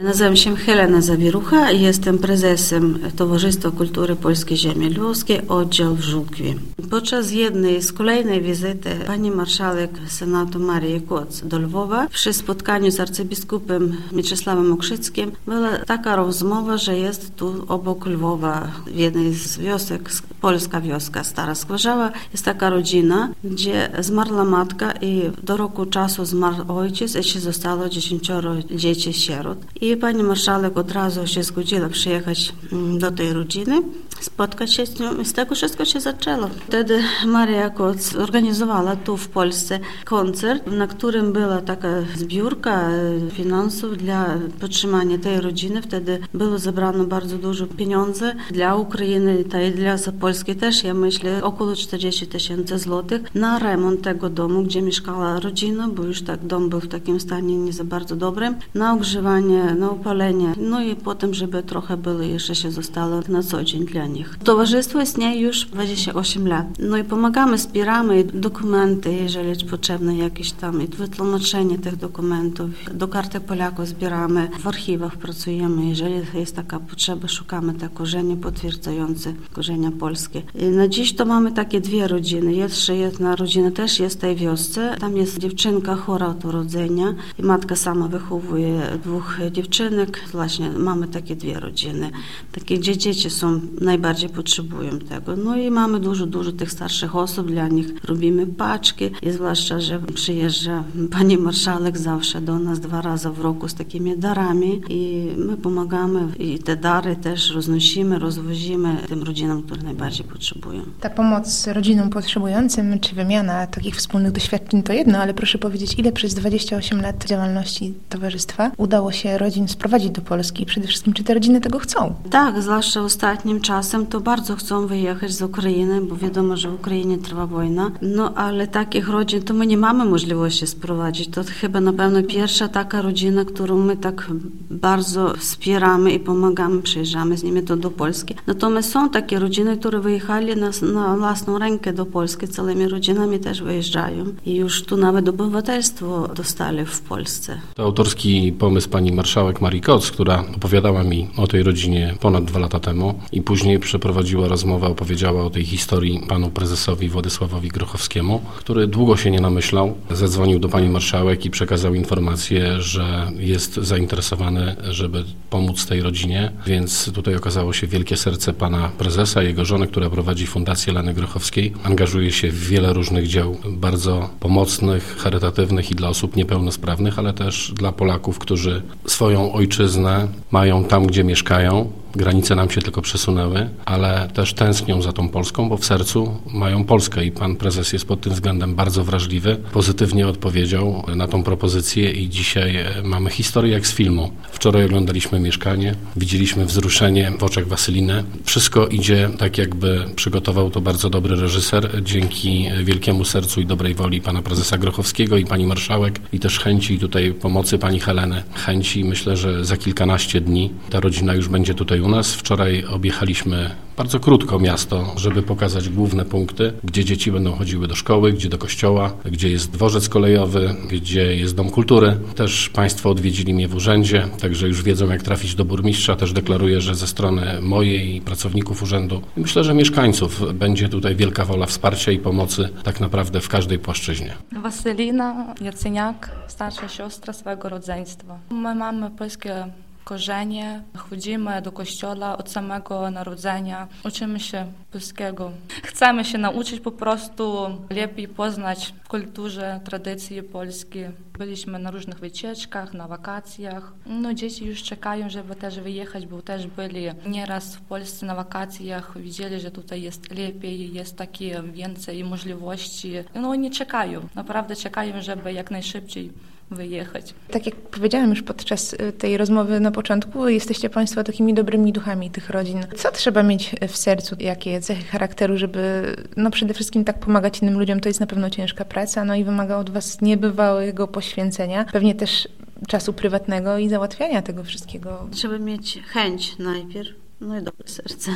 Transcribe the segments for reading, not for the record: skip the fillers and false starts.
Nazywam się Helena Zawierucha i jestem prezesem Towarzystwa Kultury Polskiej Ziemi Lwowskiej, oddział w Żółkwie. Podczas jednej z kolejnej wizyty pani marszałek Senatu Marii Koc do Lwowa przy spotkaniu z arcybiskupem Mieczysławem Okrzyckim była taka rozmowa, że jest tu obok Lwowa w jednej z wiosek, polska wioska Stara Skwarzawa, jest taka rodzina, gdzie zmarła matka i do roku czasu zmarł ojciec i się zostało 10 dzieci sierot. I pani marszałek od razu się zgodziła przyjechać do tej rodziny, spotkać się z nią i z tego wszystko się zaczęło. Wtedy Maria Koc zorganizowała tu w Polsce koncert, na którym była taka zbiórka finansów dla podtrzymania tej rodziny. Wtedy było zebrano bardzo dużo pieniędzy dla Ukrainy i dla Polski też, ja myślę, około 40 000 złotych na remont tego domu, gdzie mieszkała rodzina, bo już tak dom był w takim stanie nie za bardzo dobrym, na ogrzewanie, na opalenie, no i potem, żeby trochę było jeszcze się zostało na co dzień dla nich. Towarzystwo istnieje już 28 lat. No i pomagamy, wspieramy dokumenty, jeżeli potrzebne jakieś tam i wytłumaczenie tych dokumentów. Do Karty Polaków zbieramy, w archiwach pracujemy, jeżeli jest taka potrzeba, szukamy te korzenie potwierdzające korzenia polskie. I na dziś to mamy takie dwie rodziny. Jeszcze jedna rodzina też jest w tej wiosce. Tam jest dziewczynka chora od urodzenia i matka sama wychowuje dwóch dziewczynek. Właśnie mamy takie dwie rodziny, takie gdzie dzieci są najbardziej potrzebują tego. No i mamy dużo tych starszych osób, dla nich robimy paczki i zwłaszcza, że przyjeżdża pani marszałek zawsze do nas 2 razy w roku z takimi darami i my pomagamy i te dary też roznosimy, rozwozimy tym rodzinom, które najbardziej potrzebują. Ta pomoc rodzinom potrzebującym, czy wymiana takich wspólnych doświadczeń to jedno, ale proszę powiedzieć, ile przez 28 lat działalności towarzystwa udało się rodzin sprowadzić do Polski i przede wszystkim, czy te rodziny tego chcą? Tak, zwłaszcza ostatnim czasem to bardzo chcą wyjechać z Ukrainy, bo wiadomo, że w Ukrainie trwa wojna, no ale takich rodzin to my nie mamy możliwości sprowadzić. To chyba na pewno pierwsza taka rodzina, którą my tak bardzo wspieramy i pomagamy, przyjeżdżamy z nimi do Polski. Natomiast są takie rodziny, które wyjechali na własną rękę do Polski, całymi rodzinami też wyjeżdżają i już tu nawet obywatelstwo dostali w Polsce. To autorski pomysł pani marszałek Marii Koc, która opowiadała mi o tej rodzinie ponad 2 lata temu i później przeprowadziła rozmowę, opowiedziała o tej historii panu prezesowi Władysławowi Grochowskiemu, który długo się nie namyślał, zadzwonił do pani marszałek i przekazał informację, że jest zainteresowany, żeby pomóc tej rodzinie, więc tutaj okazało się wielkie serce pana prezesa, jego żony, która prowadzi Fundację Leny Grochowskiej, angażuje się w wiele różnych dzieł bardzo pomocnych, charytatywnych i dla osób niepełnosprawnych, ale też dla Polaków, którzy swoją ojczyznę mają tam, gdzie mieszkają. Granice nam się tylko przesunęły, ale też tęsknią za tą Polską, bo w sercu mają Polskę i pan prezes jest pod tym względem bardzo wrażliwy. Pozytywnie odpowiedział na tą propozycję i dzisiaj mamy historię jak z filmu. Wczoraj oglądaliśmy Mieszkanie, widzieliśmy wzruszenie w oczach Wasyliny. Wszystko idzie tak, jakby przygotował to bardzo dobry reżyser, dzięki wielkiemu sercu i dobrej woli pana prezesa Grochowskiego i pani marszałek i też chęci tutaj pomocy pani Heleny. Chęci, myślę, że za kilkanaście dni ta rodzina już będzie tutaj u nas. Wczoraj objechaliśmy bardzo krótko miasto, żeby pokazać główne punkty, gdzie dzieci będą chodziły do szkoły, gdzie do kościoła, gdzie jest dworzec kolejowy, gdzie jest dom kultury. Też państwo odwiedzili mnie w urzędzie, także już wiedzą, jak trafić do burmistrza. Też deklaruję, że ze strony mojej i pracowników urzędu, myślę, że mieszkańców, będzie tutaj wielka wola wsparcia i pomocy tak naprawdę w każdej płaszczyźnie. Wasylina Jacyniak, starsza siostra swego rodzeństwa. My mamy polskie korzenie, chodzimy do kościoła od samego narodzenia, uczymy się polskiego. Chcemy się nauczyć po prostu lepiej poznać kulturę, tradycje polskie. Byliśmy na różnych wycieczkach, na wakacjach. No dzieci już czekają, żeby też wyjechać, bo też byli nieraz w Polsce na wakacjach, widzieli, że tutaj jest lepiej, jest takie więcej możliwości. No oni czekają, naprawdę czekają, żeby jak najszybciej wyjechać. Tak jak powiedziałam już podczas tej rozmowy na początku, jesteście Państwo takimi dobrymi duchami tych rodzin. Co trzeba mieć w sercu? Jakie cechy charakteru, żeby przede wszystkim tak pomagać innym ludziom? To jest na pewno ciężka praca, no i wymaga od Was niebywałego poświęcenia. Pewnie też czasu prywatnego i załatwiania tego wszystkiego. Trzeba mieć chęć najpierw, no i dobre serce.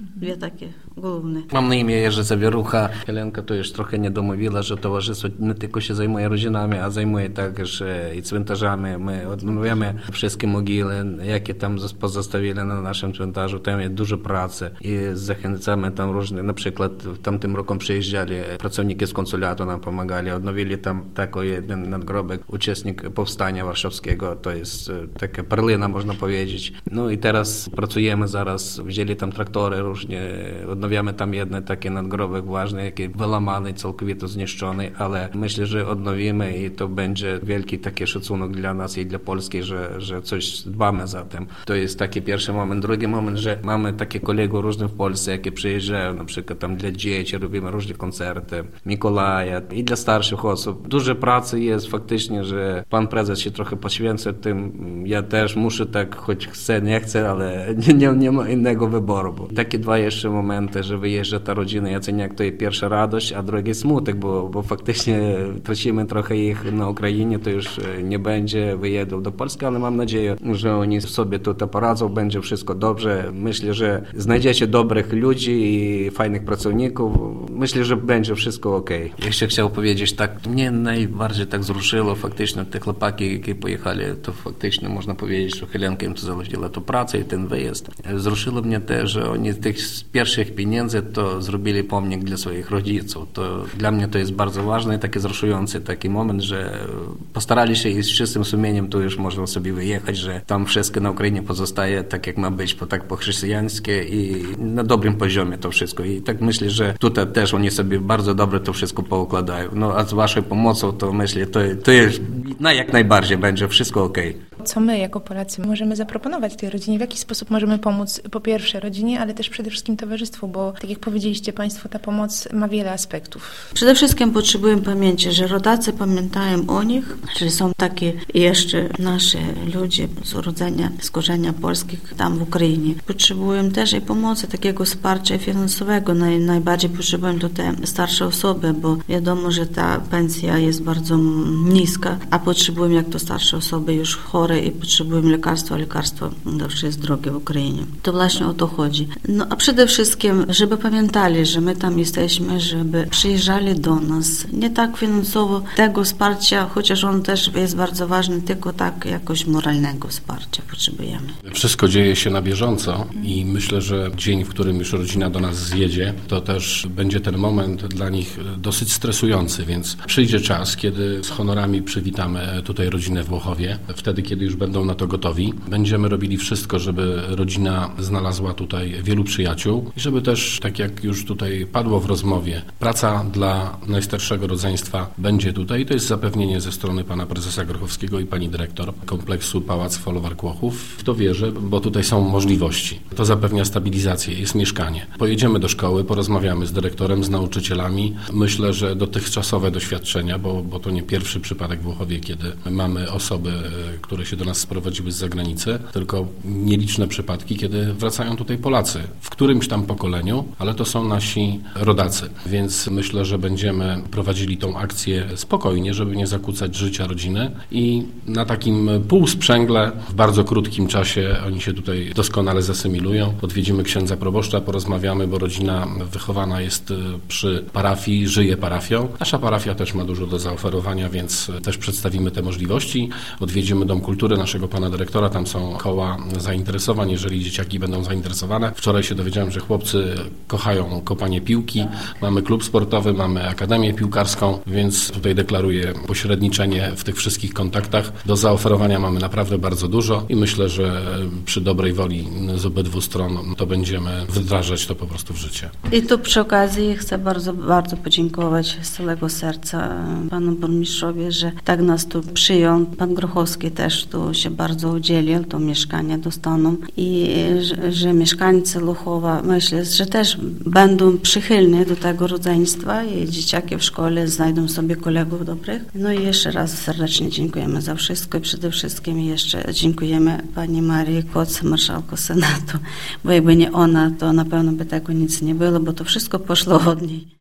Dwie takie główne. Mam na imię Jerzy Zawierucha. Helenka to już trochę nie domówiła, że towarzystwo nie tylko się zajmuje rodzinami, a zajmuje także i cmentarzami. My odnawiamy wszystkie mogiły, jakie tam pozostawili na naszym cmentarzu. Tam jest dużo pracy i zachęcamy tam różne, na przykład w tamtym roku przyjeżdżali pracownicy z konsulatu, nam pomagali, odnowili tam taki jeden nadgrobek, uczestnik powstania warszawskiego, to jest taka perlina, można powiedzieć. No i teraz pracujemy zaraz, wzięli tam traktory różnie, odnawiamy tam jeden taki nadgrobek ważny, jaki wyłamany, całkowicie zniszczony, ale myślę, że odnowimy i to będzie wielki taki szacunek dla nas i dla Polski, że coś dbamy za tym. To jest taki pierwszy moment. Drugi moment, że mamy takie kolegów różnych w Polsce, jakie przyjeżdżają, na przykład tam dla dzieci, robimy różne koncerty, Mikołaja i dla starszych osób. Dużo pracy jest faktycznie, że pan prezes się trochę poświęca tym. Ja też muszę tak, choć chcę, nie chcę, ale nie ma innego wyboru. Bo takie dwa jeszcze momenty, że wyjeżdża ta rodzina Jaceniak, to jest pierwsza radość, a drugi smutek, bo faktycznie tracimy trochę ich na Ukrainie, to już nie będzie, wyjedą do Polski, ale mam nadzieję, że oni sobie tutaj poradzą, będzie wszystko dobrze. Myślę, że znajdziecie dobrych ludzi i fajnych pracowników. Myślę, że będzie wszystko okej. Jeszcze chciał powiedzieć tak, mnie najbardziej tak wzruszyło faktycznie te chłopaki, які pojechali, to faktycznie można powiedzieć, że Helenka im to załatwiła to pracę i ten wyjazd. Wzruszyło mnie też, że oni z tych pierwszych pieniędzy to zrobili pomnik dla swoich rodziców. To dla mnie to jest bardzo ważny, taki wzruszający taki moment, że postarali się i z czystym sumieniem tu już można sobie wyjechać, że tam wszystko na Ukrainie pozostaje tak jak ma być, tak po chrześcijańskie i na dobrym poziomie to wszystko. I tak myślę, że tutaj też oni sobie bardzo dobrze to wszystko poukładają. No a z waszą pomocą to myślę, to jest jak najbardziej będzie wszystko okej. Co my jako Polacy możemy zaproponować tej rodzinie? W jaki sposób możemy pomóc po pierwsze rodzinie, ale też przede wszystkim towarzystwu, bo tak jak powiedzieliście Państwo, ta pomoc ma wiele aspektów. Przede wszystkim potrzebujemy pamięci, że rodacy pamiętają o nich, że są takie jeszcze nasze ludzie z urodzenia, z korzenia polskich tam w Ukrainie. Potrzebujemy też i pomocy, takiego wsparcia finansowego. Najbardziej potrzebujemy tutaj starsze osoby, bo wiadomo, że ta pensja jest bardzo niska, a potrzebujemy jak to starsze osoby już chore i potrzebują lekarstwa, lekarstwo zawsze jest drogie w Ukrainie. To właśnie o to chodzi. No a przede wszystkim, żeby pamiętali, że my tam jesteśmy, żeby przyjeżdżali do nas. Nie tak finansowo tego wsparcia, chociaż on też jest bardzo ważny, tylko tak jakoś moralnego wsparcia potrzebujemy. Wszystko dzieje się na bieżąco i myślę, że dzień, w którym już rodzina do nas zjedzie, to też będzie ten moment dla nich dosyć stresujący, więc przyjdzie czas, kiedy z honorami przywitamy tutaj rodzinę w Włochowie. Wtedy, kiedy już będą na to gotowi, będziemy robili wszystko, żeby rodzina znalazła tutaj wielu przyjaciół i żeby też, tak jak już tutaj padło w rozmowie, praca dla najstarszego rodzeństwa będzie tutaj. To jest zapewnienie ze strony pana prezesa Grochowskiego i pani dyrektor kompleksu Pałac Folwark-Łochów. W to wierzę, bo tutaj są możliwości. To zapewnia stabilizację, jest mieszkanie. Pojedziemy do szkoły, porozmawiamy z dyrektorem, z nauczycielami. Myślę, że dotychczasowe doświadczenia, bo to nie pierwszy przypadek w Włochowie, kiedy mamy osoby, które się do nas sprowadziły z zagranicy, tylko nieliczne przypadki, kiedy wracają tutaj Polacy w którymś tam pokoleniu, ale to są nasi rodacy. Więc myślę, że będziemy prowadzili tą akcję spokojnie, żeby nie zakłócać życia rodziny i na takim półsprzęgle w bardzo krótkim czasie oni się tutaj doskonale zasymilują. Odwiedzimy księdza proboszcza, porozmawiamy, bo rodzina wychowana jest przy parafii, żyje parafią. Nasza parafia też ma dużo do zaoferowania, więc też przedstawimy te możliwości. Odwiedzimy Dom Kultury naszego pana dyrektora, tam są koła zainteresowań, jeżeli dzieciaki będą zainteresowane. Wczoraj się dowiedziałem, że chłopcy kochają kopanie piłki, mamy klub sportowy, mamy akademię piłkarską, więc tutaj deklaruję pośredniczenie w tych wszystkich kontaktach. Do zaoferowania mamy naprawdę bardzo dużo i myślę, że przy dobrej woli z obydwu stron to będziemy wdrażać to po prostu w życie. I tu przy okazji chcę bardzo, bardzo podziękować z całego serca panu burmistrzowi, że tak nas tu przyjął. Pan Grochowski też tu się bardzo udzielił, to mieszkanie dostaną i że mieszkańcy Luchowa, myślę, że też będą przychylni do tego rodzeństwa i dzieciaki w szkole znajdą sobie kolegów dobrych. No i jeszcze raz serdecznie dziękujemy za wszystko i przede wszystkim jeszcze dziękujemy pani Marii Koc, marszałku Senatu, bo jakby nie ona, to na pewno by tego nic nie było, bo to wszystko poszło od niej.